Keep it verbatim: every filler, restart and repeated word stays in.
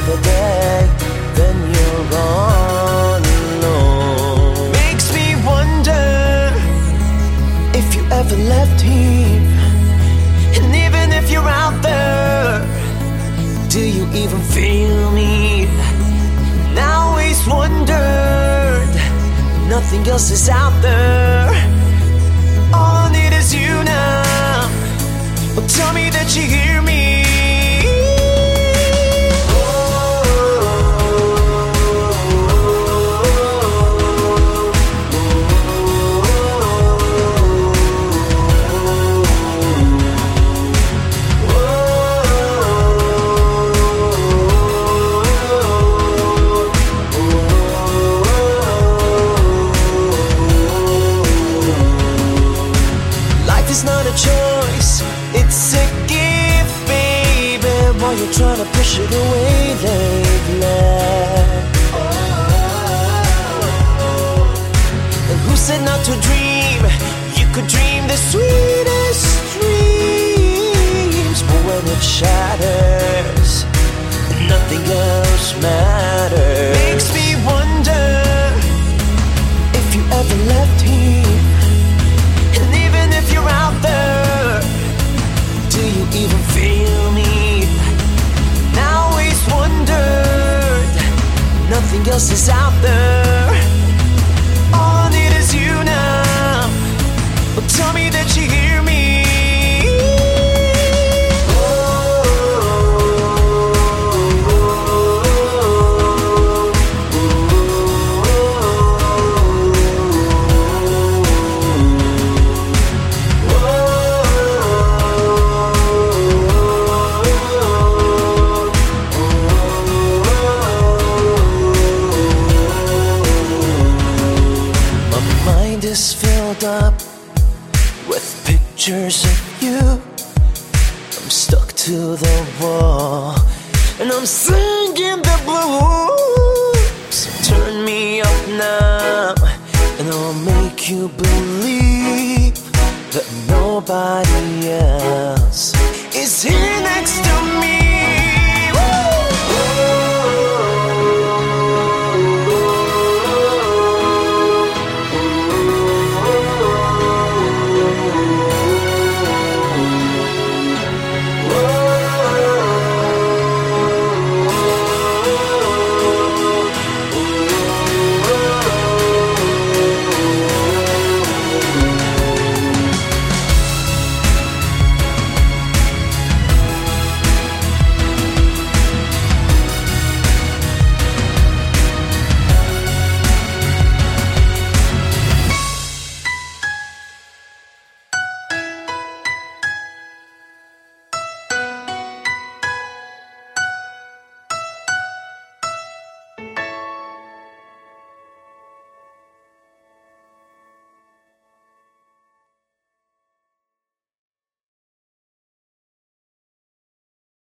another day, then you're all alone. Makes me wonder if you ever left here, and even if you're out there, do you even feel me? And I always wondered, nothing else is out there. All I need is you now. Well, tell me that you hear me. It's not a choice, it's a gift, baby. While you're trying to push it away lately. And who said not to dream? You could dream the sweetest dreams, but when it shatters, nothing else matters. Makes me wonder if you ever left here, and even if you're out there, do you even feel me? And I always wondered, nothing else is out there. All I need is you now. Well, tell me that you hear me. Is filled up with pictures of you. I'm stuck to the wall, and I'm singing the blues. Turn me up now, and I'll make you believe that nobody else is here next to